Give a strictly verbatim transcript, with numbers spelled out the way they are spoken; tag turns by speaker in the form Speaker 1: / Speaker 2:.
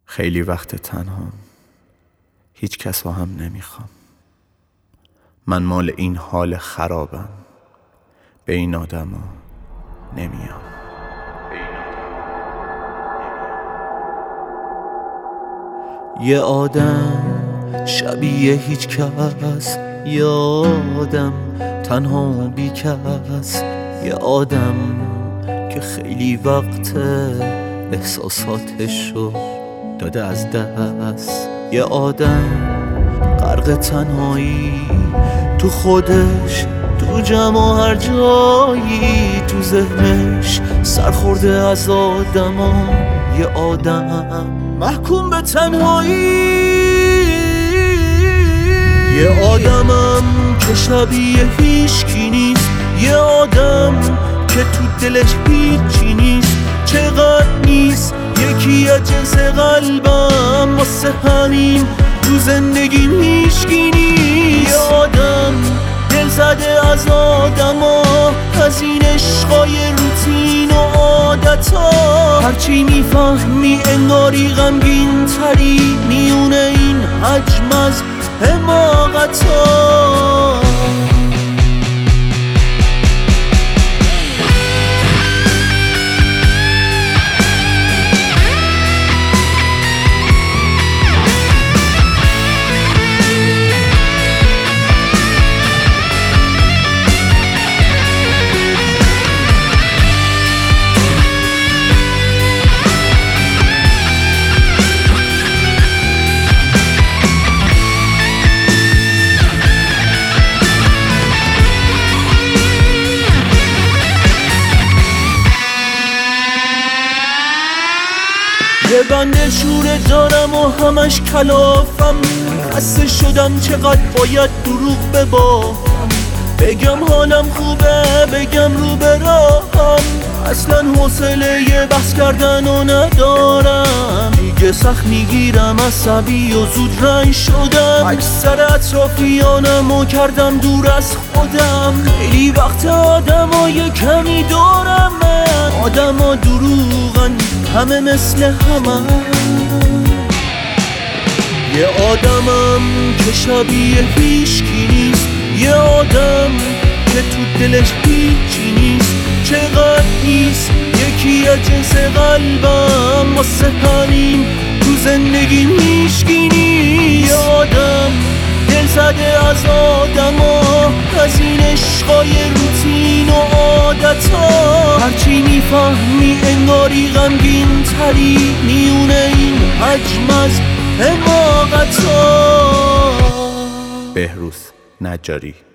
Speaker 1: خیلی وقت تنهام، هیچ کس رو هم نمیخوام. من مال این حال خرابم، به این آدم ها نمیام. یه آدم شبیه هیچ کس، یه آدم تنها بی کس، یه آدم که خیلی وقت احساساتشو داده از دست، یه آدم غرق تنهایی تو خودش، تو جمع و هر جایی، تو ذهنش سرخورده از آدما، یه آدم محکوم به تنهایی، یه آدمم که شبیه هیچکی نیست، یه آدم که تو دلش هیچی نیست، چقدر نیست یکی از جنس قلبم، واسه همین تو زندگیم هیچکی نیست، یه آدم دل زده از آدما، از این عشقای روتین و عادتا، هرچی میفهمی انگاری غمگین تری میونه این حجم از حماقتا. یه بنده شوره دارم و همش کلافم، خسته شدم چقدر باید دروغ ببافم، بگم حالم خوبه بگم رو به راهم، اصلا حوصله یه بحث کردن و ندارم، دیگه سخت میگیرم عصبی و زود رنج شدم، اکثر اطرافیانم و کردم دور از خودم، خیلی وقت آدم ها یه کمی دورم، آدم ها دروغن همه مثل همه، یه آدمم که شبیه هیچکی نیست، یه آدم که تو دلش هیچی نیست، چقدر نیست یکی از جنس قلبم، واسه همین تو زندگیم هیچکی نیست، یه آدم دل زده از آدما، از این عشقای روتین و عادتا، هرچی میفهمی انگاری غمگین تری میونه این حجم از حماقتا. بهروز نجاری.